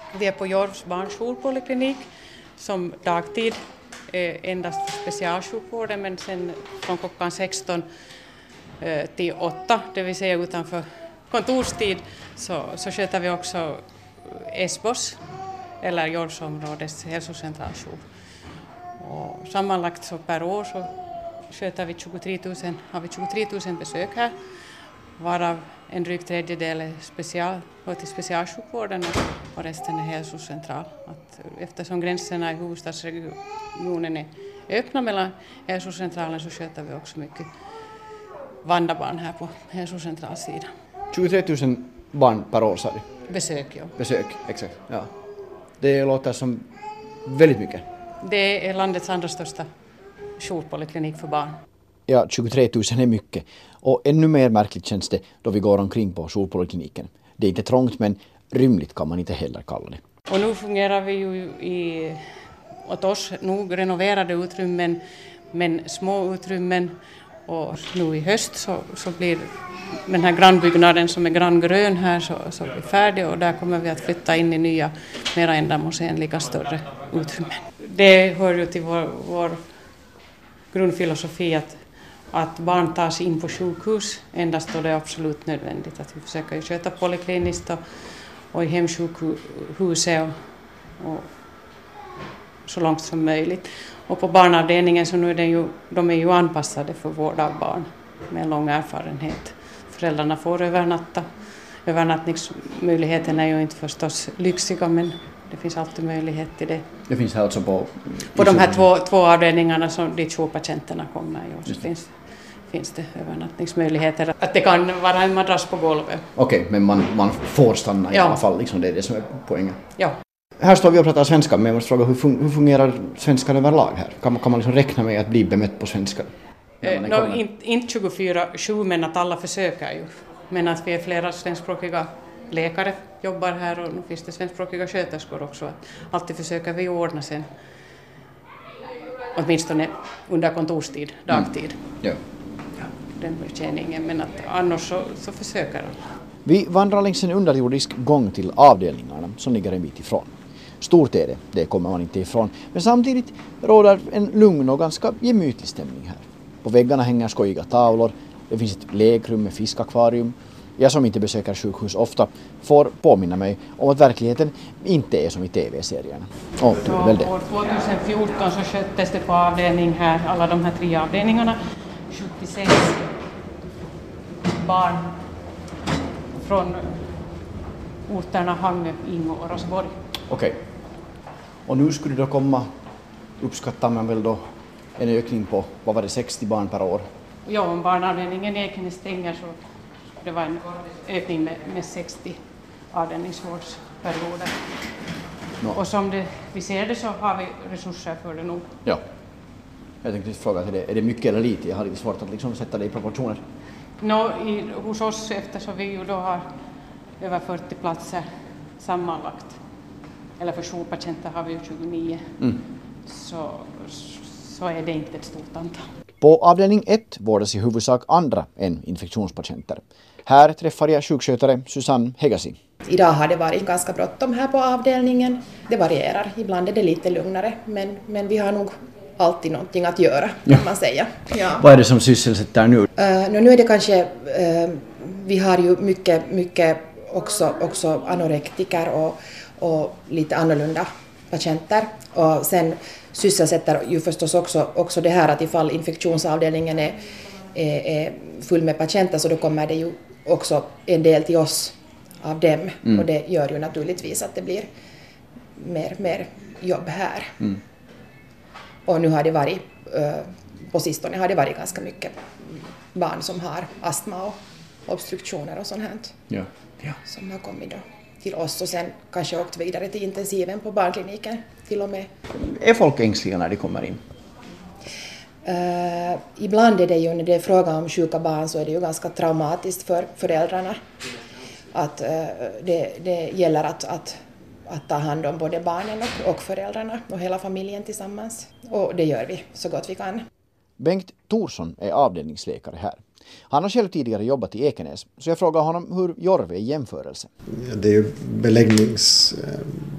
Vi är på Jorvs barnjourpoliklinik som dagtid endast för specialsjukvården, men sen från klockan 16 till 8, det vill säga utanför kontorstid, så sköter vi också Esbos eller Jorvsområdets hälsocentraljour. Och sammanlagt så per år så sköter vi 23 000 besök här, varav en dryg tredjedel är till specialsjukvården och resten är hälsocentral. Eftersom gränserna i huvudstadsregionen är öppna mellan hälsocentralen så sköter vi också mycket vandrarbarn här på hälsocentralsidan. 23 000 barn per år, sa du? Besök, ja. Besök, exakt. Ja. Det låter som väldigt mycket. Det är landets andra största jourpoliklinik för barn. Ja, 23 000 är mycket. Och ännu mer märkligt känns det då vi går omkring på jourpolikliniken. Det är inte trångt, men rymligt kan man inte heller kalla det. Och nu fungerar vi ju åt oss nog renoverade utrymmen, men små utrymmen. Och nu i höst så blir den här grannbyggnaden som är granngrön här så blir färdig, och där kommer vi att flytta in i nya, mera ändamålsenliga större utrymmen. Det hör ju till vår grundfilosofi att barn tas in på sjukhus endast då det är absolut nödvändigt. Att vi försöker sköta polikliniskt och i hemsjukhuset och så långt som möjligt. Och på barnavdelningen så nu är de är ju anpassade för vård av barn med lång erfarenhet. Föräldrarna får övernatta. Övernattningsmöjligheten är ju inte förstås lyxiga, men det finns alltid möjlighet till det. Det finns här alltså på de här två avdelningarna som dit jourpatienterna kommer ju, så finns det övernattningsmöjligheter. Att det kan vara en madrass på golvet. Okej, men man får stanna i alla fall, liksom, det är det som är poängen. Ja. Här står vi och pratar svenska, men jag måste fråga hur fungerar svenskar överlag här? Kan man liksom räkna med att bli bemött på svenska? Inte 24/7, men att alla försöker ju. Men att vi är flera svenskspråkiga läkare jobbar här, och nu finns det svenskspråkiga sköterskor också. Att alltid försöker vi ordna sen, åtminstone under kontorstid, dagtid. Ja. Den betjäningen, men att annars så försöker de. Vi vandrar längs en underjordisk gång till avdelningarna som ligger en bit ifrån. Stort är det kommer man inte ifrån. Men samtidigt råder en lugn och ganska gemytlig stämning här. På väggarna hänger skojiga tavlor. Det finns ett lekrum med fiskakvarium. Jag som inte besöker sjukhus ofta får påminna mig om att verkligheten inte är som i tv-serierna. År 2014 så sköttes det på avdelning här, alla de här 3 avdelningarna, 76 barn från orterna Hangö, Ingå och Rosborg. Okej. Och nu skulle det komma, uppskattar man väl då, en ökning på, vad var det, 60 barn per år? Ja, om barnavdelningen i Ekenäs stänger så det var en ökning med 60 avdelningsvårdsperioder. No. Och som vi ser det så har vi resurser för det nog. Ja. Jag tänkte fråga till det, är det mycket eller lite? Jag har lite svårt att liksom sätta det i proportioner. Hos oss, eftersom vi ju då har över 40 platser sammanlagt, eller för jourpatienter har vi ju 29, så är det inte ett stort antal. På avdelning 1 vårdas i huvudsak andra än infektionspatienter. Här träffar jag sjukskötare Susanne Hegasi. Idag har det varit ganska bråttom här på avdelningen. Det varierar, ibland är det lite lugnare, men vi har nog alltid någonting att göra, kan man säga. Ja. Vad är det som sysselsätter nu? Nu är det kanske, vi har ju mycket också anorektiker och lite annorlunda patienter. Och sen sysselsätter ju förstås också det här att ifall infektionsavdelningen är full med patienter, så då kommer det ju också en del till oss av dem. Och det gör ju naturligtvis att det blir mer jobb här. Och nu har det varit, på sistone har det varit ganska mycket barn som har astma och obstruktioner och sånt här. Ja. Som har kommit då till oss och sen kanske åkt vidare till intensiven på barnkliniken till och med. Är folk ängsliga när de kommer in? Ibland är det ju, när det är fråga om sjuka barn, så är det ju ganska traumatiskt för föräldrarna. Att det gäller att ta hand om både barnen och föräldrarna och hela familjen tillsammans. Och det gör vi så gott vi kan. Bengt Thorsson är avdelningsläkare här. Han har själv tidigare jobbat i Ekenäs, så jag frågar honom hur Jorve är i jämförelse. Det är ju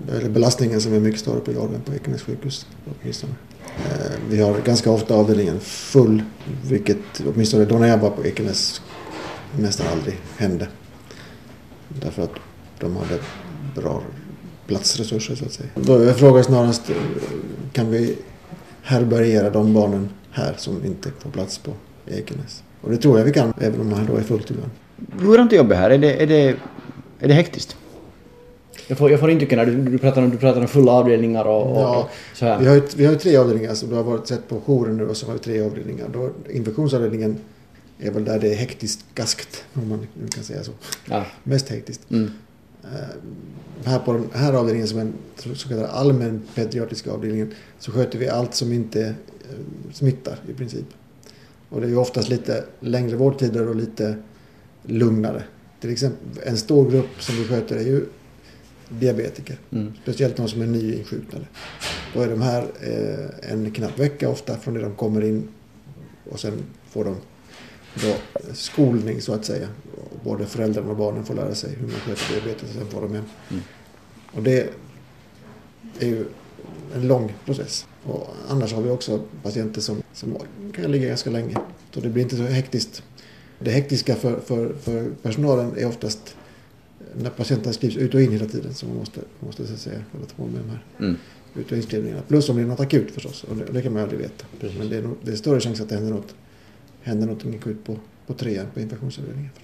eller belastningen som är mycket större på dagen på Ekenäs sjukhus åtminstone. Vi har ganska ofta avdelningen full, vilket åtminstone då när jag var på Ekenäs nästan aldrig hände. Därför att de hade bra platsresurser så att säga. Då är frågan snarast, kan vi härbärgera de barnen här som inte får plats på Ekenäs? Och det tror jag vi kan, även om man då är fullt ibland. Hur är det jobbat här? Är det hektiskt? Jag får intrycket när du pratar om fulla avdelningar och så här. Vi har ju 3 avdelningar, så du har varit sett på jouren nu, och så har vi 3 avdelningar. Då, infektionsavdelningen är väl där det är hektiskt gaskt, om man nu kan säga så. Ja. Mest hektiskt. Här på den här avdelningen, som en så kallad allmän pediatriska avdelningen, så sköter vi allt som inte smittar i princip. Och det är ju oftast lite längre vårdtider och lite lugnare. Till exempel en stor grupp som vi sköter är ju diabetiker. Speciellt de som är nyinsjuknade. Då är de här en knapp vecka ofta från det de kommer in, och sen får de då skolning så att säga. Både föräldrarna och barnen får lära sig hur man sköter diabetes, och sen får de hem. Och det är ju en lång process. Och annars har vi också patienter som kan ligga ganska länge. Så det blir inte så hektiskt. Det hektiska för personalen är oftast när patienten skrivs ut och in hela tiden, så man måste så säga hålla på med de här ut- och inskrivningarna. Plus om det är något akut förstås, och det kan man aldrig veta. Precis. Men det är större chans att det händer något akut på 3 på infektionsavdelningen.